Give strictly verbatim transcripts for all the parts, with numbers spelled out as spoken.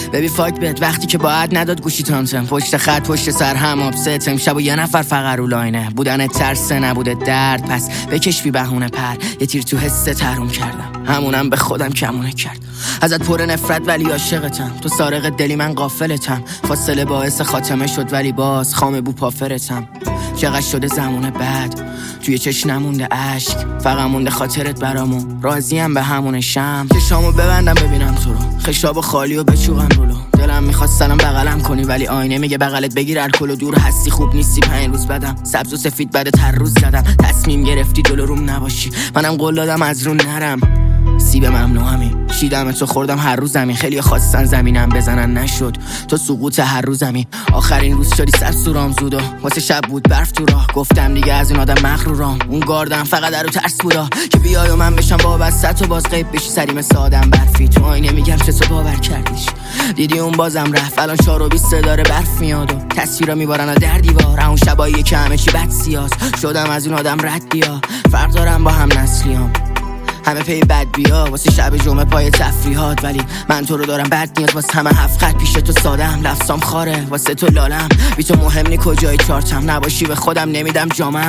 ببی فاک بد وقتی که باید نداد گوشی تانتم، پشت خط پشت سر هم آبست، امشب و یه نفر فقط رو لاینه، بودن ترسه نبوده درد، پس بکش بی بهونه پر، یه تیر تو حسه تروم کردم، همونم به خودم کمونه کرد. ازت پر نفرت ولی عاشقتم، تو سارق دلی من غافلتم، فاصله باعث خاتمه شد ولی باز خام بو پافرتم. چقدر شده زمونه بعد توی چش نمونده عشق، فقط مونده خاطرت برامون، راضیم به همون شم. چشامو ببندم ببینم تو رو، خشاب خالی و بچوغم رولو، دلم میخواد سلام بغلم کنی ولی آینه میگه بغلت بگیر الکل و دور هستی، خوب نیستی پنج روز بدم، سبز و سفید بعد تر روز زدم، تصمیم گرفتی دل روم نباشی، منم قول دادم از رو نرم، سیب ممنوعمی شیدم تو خوردم هر روزمی، خیلی خواستن زمینم بزنن نشد، تو سقوط هر روزمی، آخرین روز شدی سر سورام زود و واسه شب بود برف تو راه، گفتم دیگه از این آدم مغرورام، اون گاردم فقط در و ترس بودا که بیای و من بشم وابسته و باز غیب بشی سری مثل آدم برفی، تو آینه میگم چه تو باور کردیش، دیدی اون بازم رفت، الان چهار و بیست داره برف میاد و تصویرا میبارن در دیوار، اون شبایی که همه چی بد سیاس، شدم از اون آدم ردیا، فرق دارم با هم نسلیام، همه پی بد بیا واسه شب جمعه پای تفریحات، ولی من تو رو دارم بد نیاز، واسه همه هفت خط پیش تو سادم، لفظام خاره واسه تو لالم، بی تو مهم نی کجای چارتم، نباشی به خودم نمیدم جامم،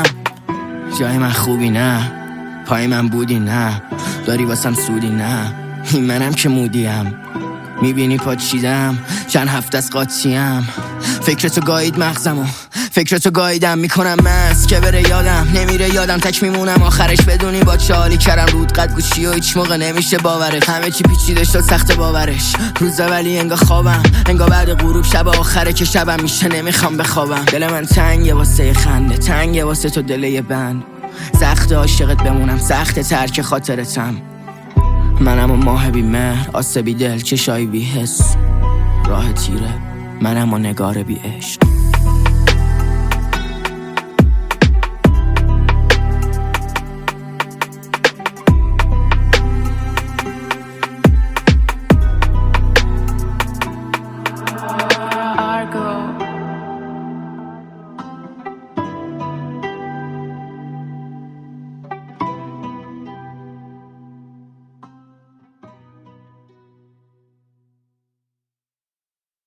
جای من خوبی نه، پای من بودی نه، داری واسم سودی نه، این منم که مودیم، میبینی پا چیدم چند هفته از قاطیم، فکرتو گاید مغزمو فکرتو گاییدم، میکنم مست که بره یادم نمیره، یادم تک میمونم آخرش بدونی با چالی کردم رود قد گوشی و هیچ موقع نمیشه باورت، همه چی پیچیده شد سخت باورش، روزه ولی انگا خوابم، انگا بعد غروب شب آخره که شبم میشه نمیخوام بخوابم، دل من تنگه واسه خنده، تنگه واسه تو دل بند، سخت عاشقت بمونم، سخت ترک خاطرتم، منم و ماه بی مهر، آسه بی دل، چشای بی حس، راه تیره، منم و نگار بی عشق.